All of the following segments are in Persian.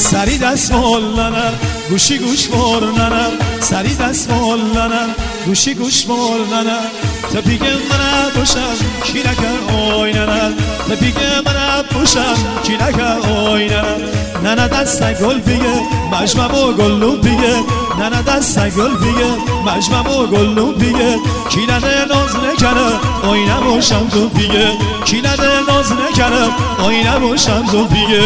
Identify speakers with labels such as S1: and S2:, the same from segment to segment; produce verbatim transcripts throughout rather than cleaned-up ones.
S1: سری دست مولنم گوشی گوش مولنم سری دست مولنم گوشی گوش مولنم تا پیگه منم باشم کی نکر آیننم تا پیگه منم باشم کی نکر آیننم ننه دست گل پیگه مجمم و گلو پیگه ننه دست گل پیگه مجمم و گلو پیگه کی نده ناز نکنه آینه باشم تو پیگه کی نده ناز نکنه آینه باشم تو پیگه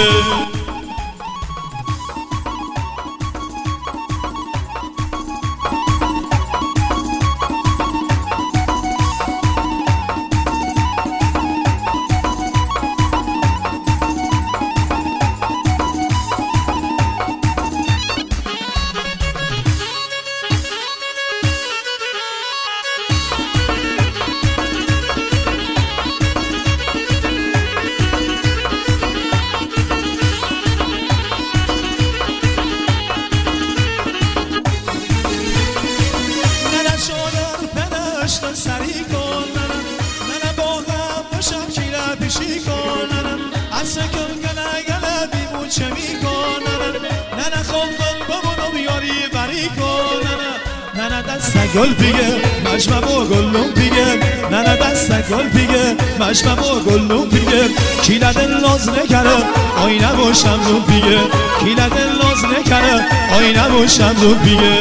S1: سری کننم ننه باهم باشم کیره پیشی کننم اصلا کم گله گله بیمون چه می کننم ننه خوندن بمونم یاری بری کننم ننه دست گل پیگه مجمم و گلم پیگه ننه دست گل پیگه مجمم و گلم پیگه کیله دل ناز نکره آینه باشم دو پیگه کیله دل ناز نکره آینه باشم دو پیگه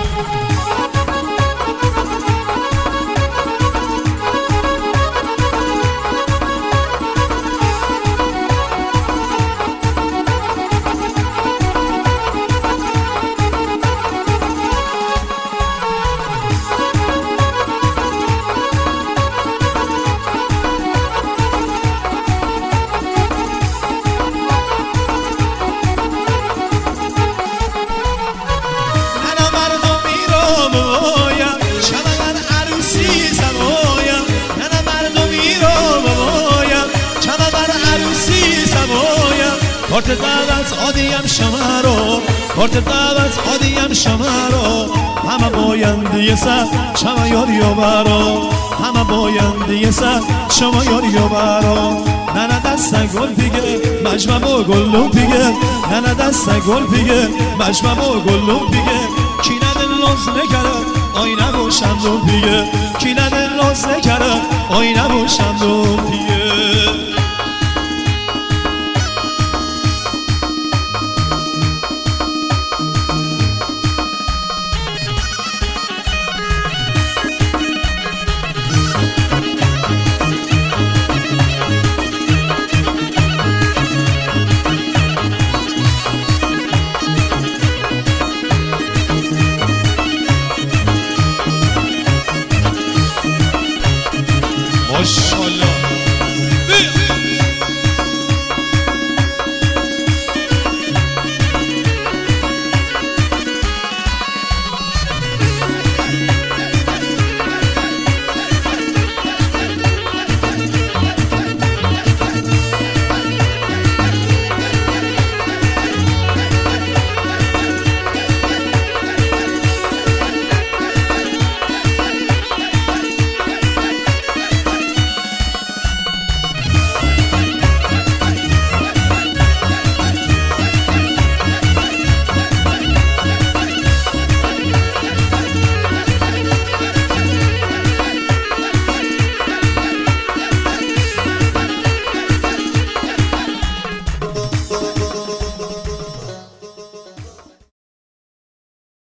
S1: کارت دعوت آدیم شما رو کارت دعوت آدیم شما رو همه باینده سر شما یاری و برا همه باینده سر شما یاری و برا ننه دست گل پیگه مجمم و گلو پیگه ننه دست گل پیگه مجمم و گلو پیگه کی نده لاز نکره آینه باشم دو پیگه کی نده لاز نکره آینه باشم دو پیگه